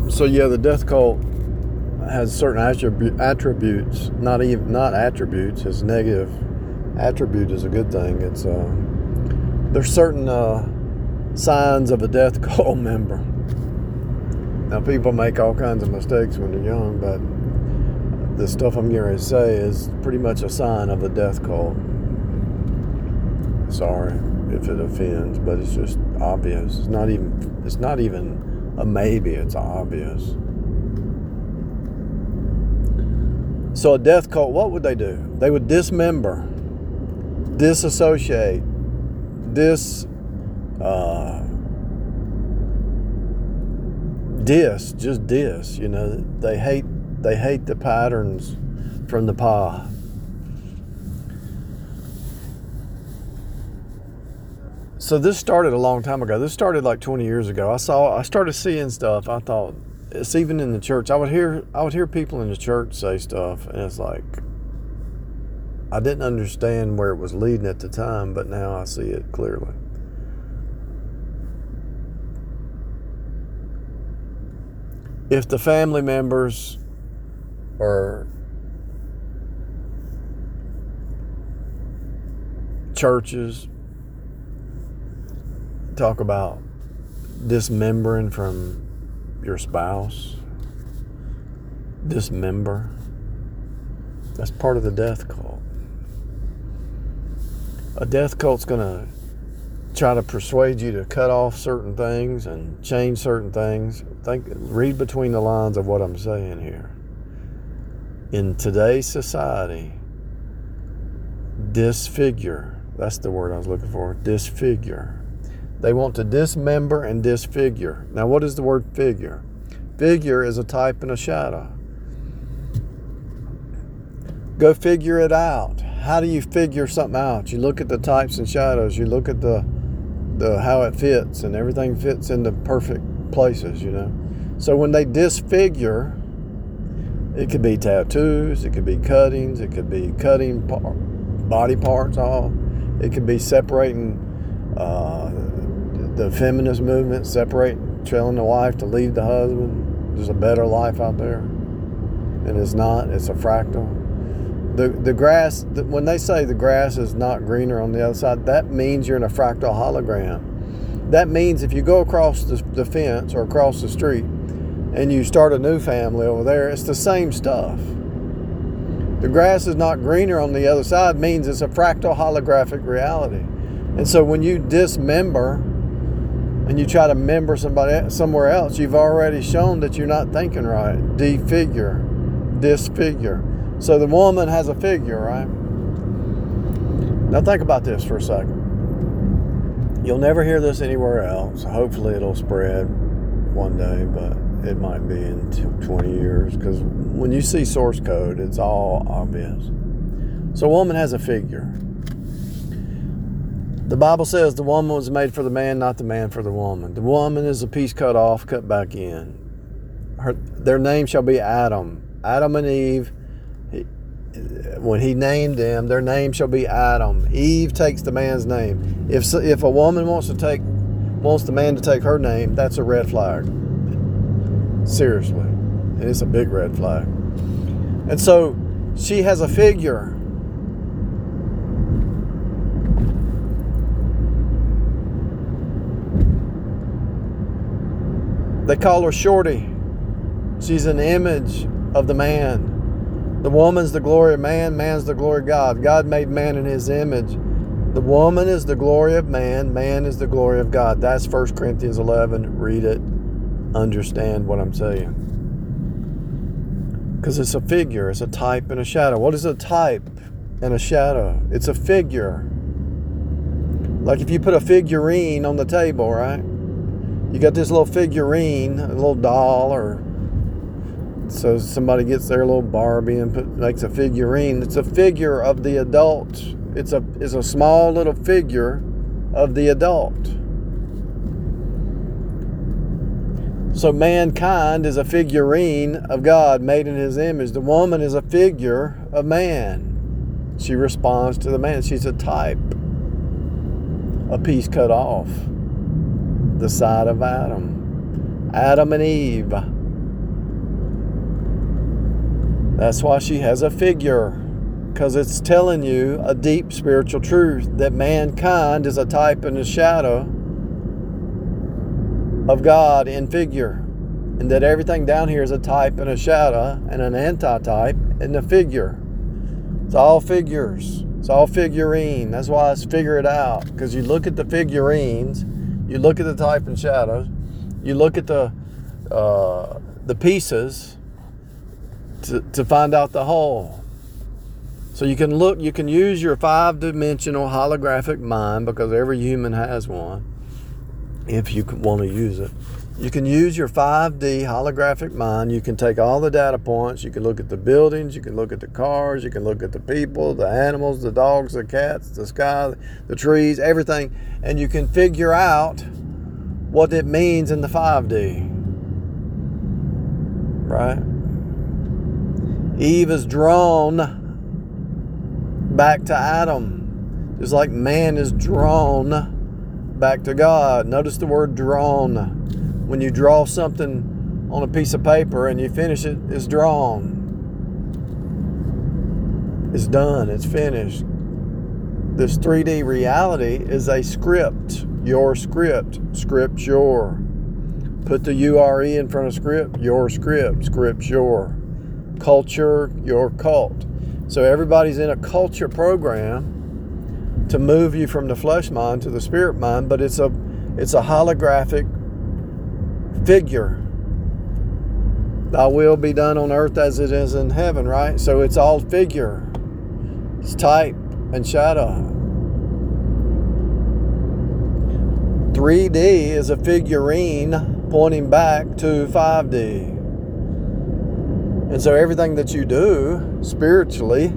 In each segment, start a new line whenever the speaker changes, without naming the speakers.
So yeah, the death cult has certain attributes, not attributes. It's negative. Attribute is a good thing. It's there's certain signs of a death cult member. Now, people make all kinds of mistakes when they're young, but the stuff I'm getting ready to say is pretty much a sign of a death cult. Sorry if it offends, but it's just obvious. It's not even a maybe, it's obvious. So a death cult, what would they do? They would dismember, disassociate, you know. They hate the patterns from the pie. So this started a long time ago. This started like 20 years ago. I started seeing stuff. I thought, it's even in the church. I would hear people in the church say stuff, and it's like, I didn't understand where it was leading at the time, but now I see it clearly. If the family members or churches talk about dismembering from your spouse, dismember, that's part of the death cult. A death cult's going to try to persuade you to cut off certain things and change certain things. Read between the lines of what I'm saying here. In today's society, disfigure, that's the word I was looking for, disfigure. They want to dismember and disfigure. Now, what is the word figure? Figure is a type and a shadow. Go figure it out. How do you figure something out? You look at the types and shadows. You look at the how it fits, and everything fits into perfect places, you know. So when they disfigure, it could be tattoos, it could be cuttings, it could be cutting body parts off, it could be separating the feminist movement, telling the wife to leave the husband. There's a better life out there, and it's not. It's a fractal. The grass, when they say the grass is not greener on the other side, that means you're in a fractal hologram. That means if you go across the fence or across the street and you start a new family over there, it's the same stuff. The grass is not greener on the other side means it's a fractal holographic reality. And so when you dismember and you try to member somebody somewhere else, you've already shown that you're not thinking right. Defigure, disfigure. So the woman has a figure, right? Now think about this for a second. You'll never hear this anywhere else. Hopefully it'll spread one day, but it might be in 20 years, because when you see source code, it's all obvious. So a woman has a figure. The Bible says the woman was made for the man, not the man for the woman. The woman is a piece cut off, cut back in. Their name shall be Adam. Adam and Eve, when he named them, their name shall be Adam. Eve takes the man's name. If a woman wants the man to take her name, that's a red flag. Seriously. And it's a big red flag. And so she has a figure. They call her Shorty. She's an image of the man. The woman's the glory of man, man's the glory of God. God made man in his image. The woman is the glory of man, man is the glory of God. That's 1 Corinthians 11. Read it. Understand what I'm saying. Because it's a figure, it's a type and a shadow. What is a type and a shadow? It's a figure. Like if you put a figurine on the table, right? You got this little figurine, a little doll, or so somebody gets their little Barbie and makes a figurine. It's a figure of the adult. It's a small little figure of the adult. So mankind is a figurine of God made in his image. The woman is a figure of man. She responds to the man. She's a type. A piece cut off. The side of Adam. Adam and Eve. That's why she has a figure, because it's telling you a deep spiritual truth that mankind is a type and a shadow of God in figure, and that everything down here is a type and a shadow and an antitype and a figure. It's all figures. It's all figurine. That's why it's figure it out, because you look at the figurines, you look at the type and shadows, you look at the pieces to find out the whole. So you can use your 5-dimensional holographic mind, because every human has one, if you want to use it. You can use your 5D holographic mind. You can take all the data points. You can look at the buildings. You can look at the cars. You can look at the people, the animals, the dogs, the cats, the sky, the trees, everything. And you can figure out what it means in the 5D. Right? Eve is drawn back to Adam, just like man is drawn back to God. Notice the word drawn. When you draw something on a piece of paper and you finish it, it's drawn. It's done. It's finished. This 3D reality is a script. Your script. Script your. Put the U-R-E in front of script. Your script. Script your. Culture. Your cult. So everybody's in a culture program to move you from the flesh mind to the spirit mind, but it's a holographic figure. Thy will be done on earth as it is in heaven, right? So it's all figure. It's type and shadow. 3D is a figurine pointing back to 5D. And so everything that you do spiritually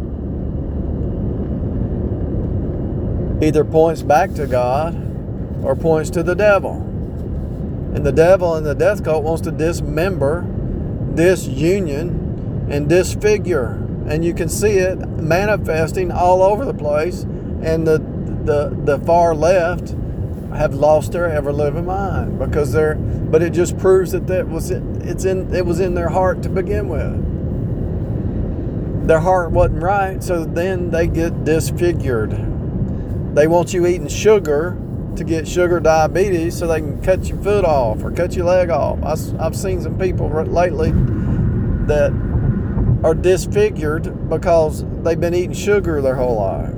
either points back to God or points to the devil. And the devil in the death cult wants to dismember, disunion, and disfigure. And you can see it manifesting all over the place. And the far left have lost their ever-living mind, because but it just proves that it was in their heart to begin with. Their heart wasn't right, so then they get disfigured. They want you eating sugar to get sugar diabetes so they can cut your foot off or cut your leg off. I've seen some people lately that are disfigured because they've been eating sugar their whole life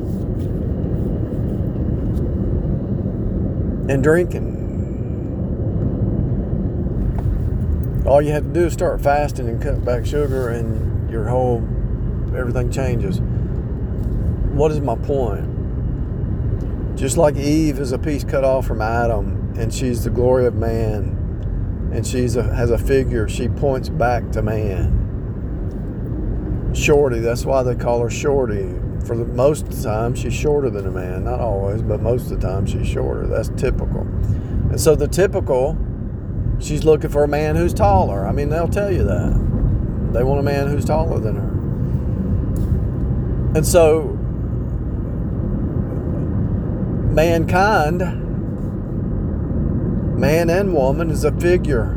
and drinking. All you have to do is start fasting and cut back sugar, and everything changes. What is my point? Just like Eve is a piece cut off from Adam, and she's the glory of man, and has a figure, she points back to man. Shorty, that's why they call her Shorty. For most of the time, she's shorter than a man. Not always, but most of the time she's shorter. That's typical. And so the typical, she's looking for a man who's taller. I mean, they'll tell you that. They want a man who's taller than her. And so mankind, man and woman, is a figure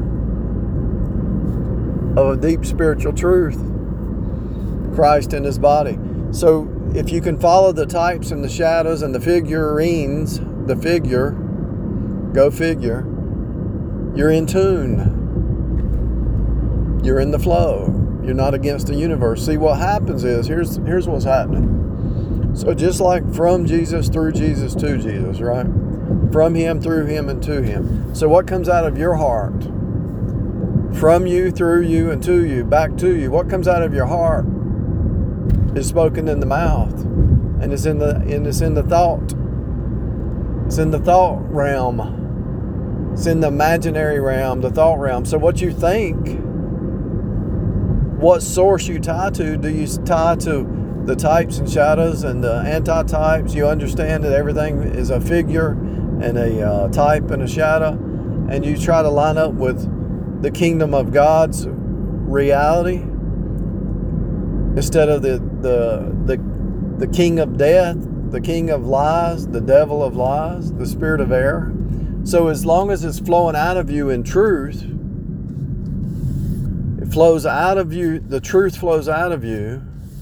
of a deep spiritual truth. Christ in his body. So if you can follow the types and the shadows and the figurines, the figure, go figure, you're in tune. You're in the flow. You're not against the universe. See, what happens is, here's what's happening. So just like from Jesus, through Jesus, to Jesus, right? From him, through him, and to him. So what comes out of your heart? From you, through you, and to you, back to you. What comes out of your heart is spoken in the mouth, and it's in the thought. It's in the thought realm. It's in the imaginary realm, the thought realm. So what you think, what source you tie to? Do you tie to the types and shadows and the anti-types? You understand that everything is a figure and a type and a shadow, and you try to line up with the kingdom of God's reality instead of the king of death, the king of lies, the devil of lies, the spirit of error. So as long as it's flowing out of you in truth, it flows out of you, the truth flows out of you,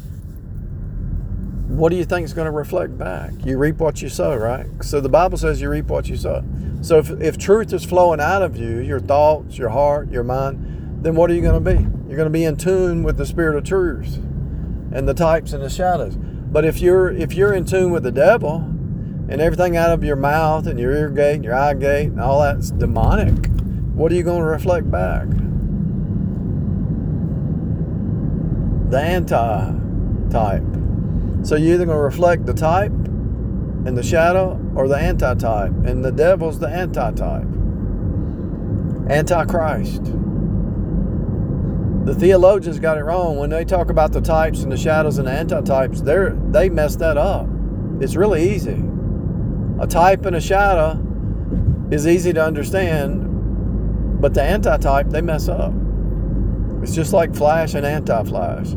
what do you think is going to reflect back? You reap what you sow, right? So the Bible says you reap what you sow. So if truth is flowing out of you, your thoughts, your heart, your mind, then what are you going to be? You're going to be in tune with the spirit of truth and the types and the shadows. But if you're in tune with the devil and everything out of your mouth and your ear gate and your eye gate and all that's demonic, what are you going to reflect back? The anti-type. So you're either going to reflect the type and the shadow or the anti-type. And the devil's the anti-type. Antichrist. The theologians got it wrong. When they talk about the types and the shadows and the anti-types, they mess that up. It's really easy. A type and a shadow is easy to understand, but the anti-type, they mess up. It's just like flash and anti-flash.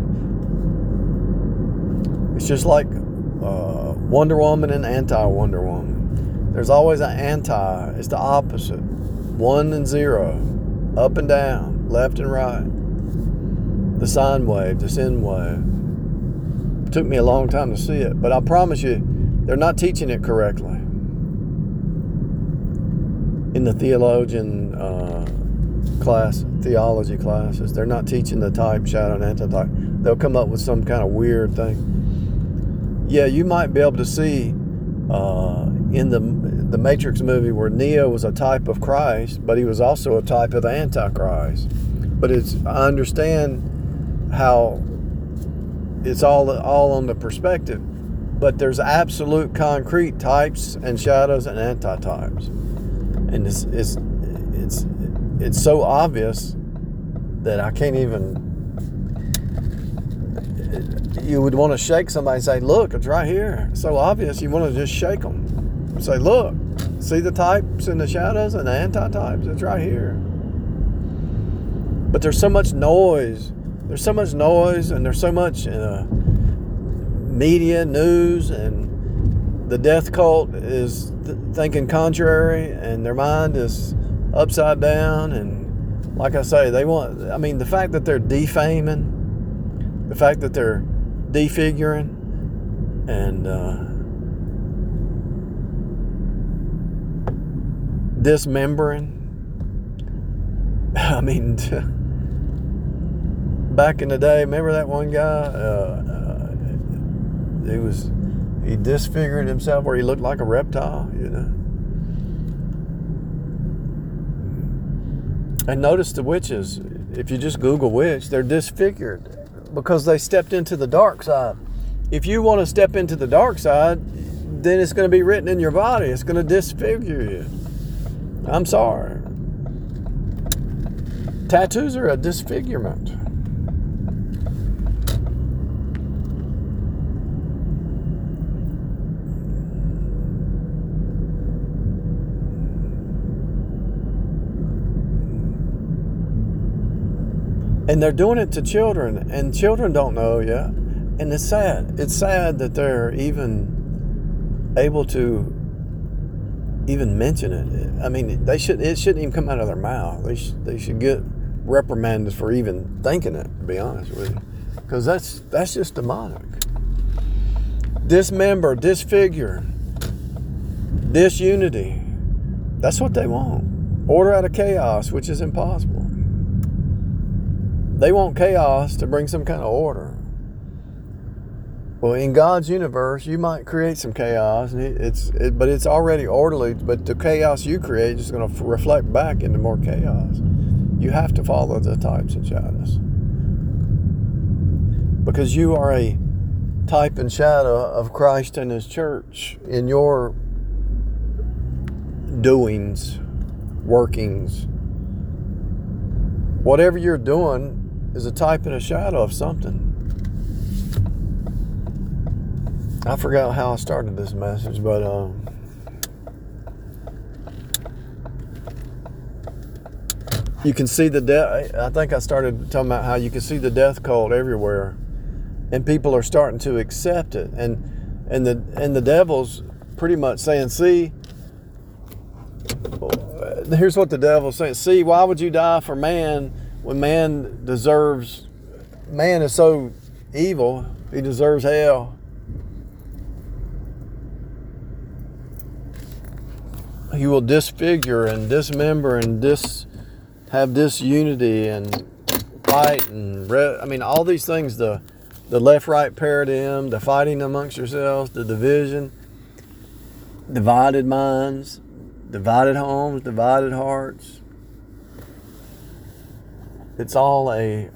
It's just like Wonder Woman and anti-Wonder Woman. There's always an anti. It's the opposite. 1 and 0. Up and down. Left and right. The sine wave. The sin wave. It took me a long time to see it. But I promise you, they're not teaching it correctly. In the theology classes, they're not teaching the type, shadow, and anti-type. They'll come up with some kind of weird thing. Yeah, you might be able to see in the Matrix movie where Neo was a type of Christ, but he was also a type of the Antichrist. But I understand how it's all on the perspective. But there's absolute concrete types and shadows and anti-types, and it's so obvious that I can't even. You would want to shake somebody and say, look, it's right here. It's so obvious, you want to just shake them. Say, look, see the types and the shadows and the anti-types? It's right here. But there's so much noise. There's so much noise and there's so much media, news, and the death cult is thinking contrary and their mind is upside down. And like I say, the fact that they're defaming, the fact that they're defiguring and dismembering. I mean, back in the day, remember that one guy? He disfigured himself where he looked like a reptile, you know. And notice the witches. If you just Google witch, they're disfigured because they stepped into the dark side. If you want to step into the dark side, then it's going to be written in your body. It's going to disfigure you. I'm sorry. Tattoos are a disfigurement. And they're doing it to children, and children don't know yet. And it's sad. It's sad that they're even able to even mention it. I mean, it shouldn't even come out of their mouth. They should get reprimanded for even thinking it, to be honest with you. Because that's just demonic. Dismember, disfigure, disunity. That's what they want. Order out of chaos, which is impossible. They want chaos to bring some kind of order. Well, in God's universe, you might create some chaos, but it's already orderly. But the chaos you create is going to reflect back into more chaos. You have to follow the types and shadows, because you are a type and shadow of Christ and His church in your doings, workings. Whatever you're doing is a type and a shadow of something. I forgot how I started this message, but you can see the death. I think I started talking about how you can see the death cult everywhere, and people are starting to accept it, and the devil's pretty much saying, "See, here's what the devil's saying. See, why would you die for man when man is so evil, he deserves hell. He will disfigure and dismember and have disunity and fight and all these things, the left-right paradigm, the fighting amongst yourselves, the division, divided minds, divided homes, divided hearts. It's all a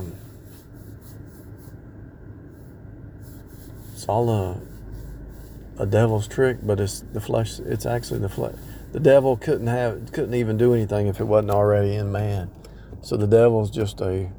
devil's trick, but it's the flesh. It's actually the flesh. The devil couldn't even do anything if it wasn't already in man. So the devil's just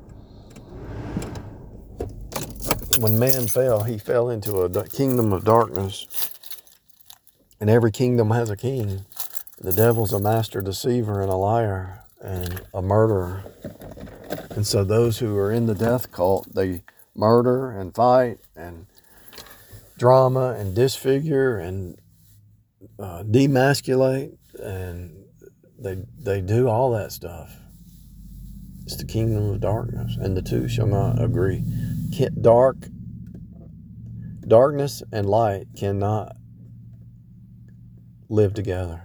when man fell, he fell into a kingdom of darkness. And every kingdom has a king. The devil's a master deceiver and a liar and a murderer. And so those who are in the death cult, they murder and fight and drama and disfigure and demasculate, and they do all that stuff. It's the kingdom of darkness, and the two shall not agree. Darkness and light cannot live together.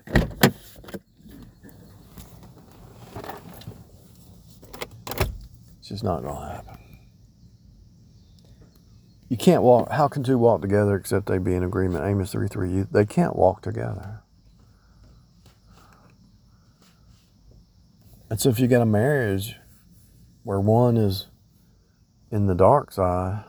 It's just not going to happen. You can't walk. How can two walk together except they be in agreement? Amos 3:3. They can't walk together. And so if you got a marriage where one is in the dark side,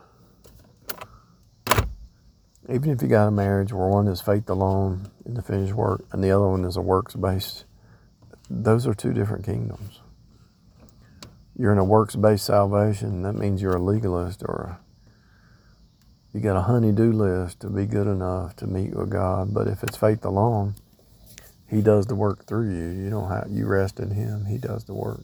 even if you got a marriage where one is faith alone in the finished work and the other one is a works-based, those are two different kingdoms. You're in a works-based salvation, that means you're a legalist, or you got a honey-do list to be good enough to meet with God. But if it's faith alone, He does the work through you. You rest in Him. He does the work.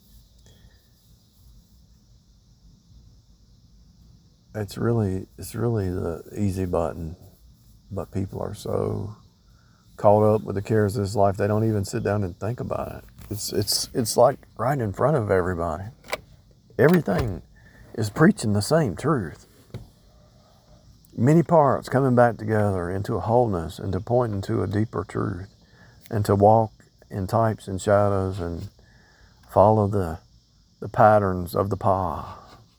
It's really the easy button, but people are so caught up with the cares of this life they don't even sit down and think about it. It's like right in front of everybody. Everything is preaching the same truth. Many parts coming back together into a wholeness and to point into a deeper truth, and to walk in types and shadows and follow the patterns of the pie.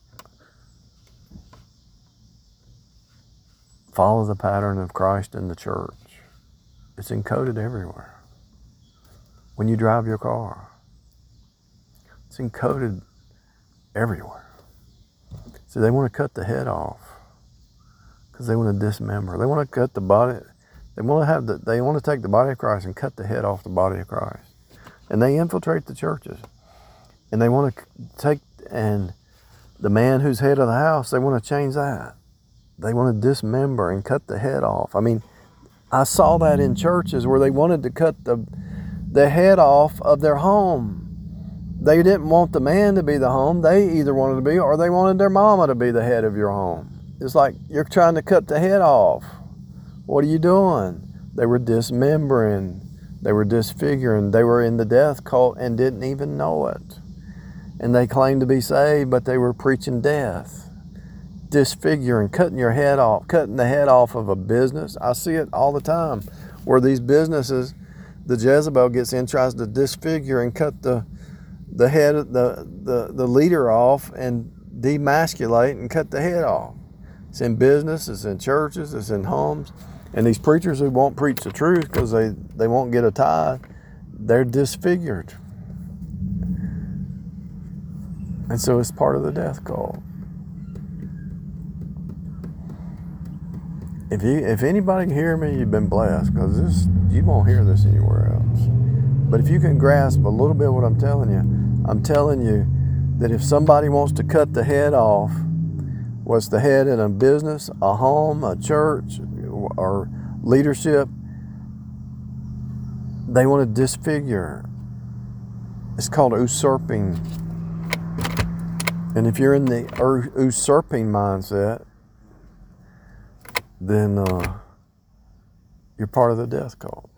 Follow the pattern of Christ in the church. It's encoded everywhere. When you drive your car, it's encoded everywhere. So they want to cut the head off because they want to dismember. They want to cut the body. They want to take the body of Christ and cut the head off the body of Christ. And they infiltrate the churches. And they want to take, and the man who's head of the house, they want to change that. They want to dismember and cut the head off. I mean, I saw that in churches where they wanted to cut the head off of their home. They didn't want the man to be the home. They either wanted to be, or they wanted their mama to be the head of your home. It's like you're trying to cut the head off. What are you doing? They were dismembering. They were disfiguring. They were in the death cult and didn't even know it. And they claimed to be saved, but they were preaching death. Disfiguring, cutting your head off, cutting the head off of a business. I see it all the time where these businesses, the Jezebel gets in, tries to disfigure and cut the head, the leader off and demasculate and cut the head off. It's in business, it's in churches, it's in homes. And these preachers who won't preach the truth because they won't get a tithe, they're disfigured. And so it's part of the death cult. If anybody can hear me, you've been blessed, because you won't hear this anywhere else. But if you can grasp a little bit of what I'm telling you that if somebody wants to cut the head off, what's the head in a business, a home, a church, or leadership, they want to disfigure. It's called usurping. And if you're in the usurping mindset, then you're part of the death cult.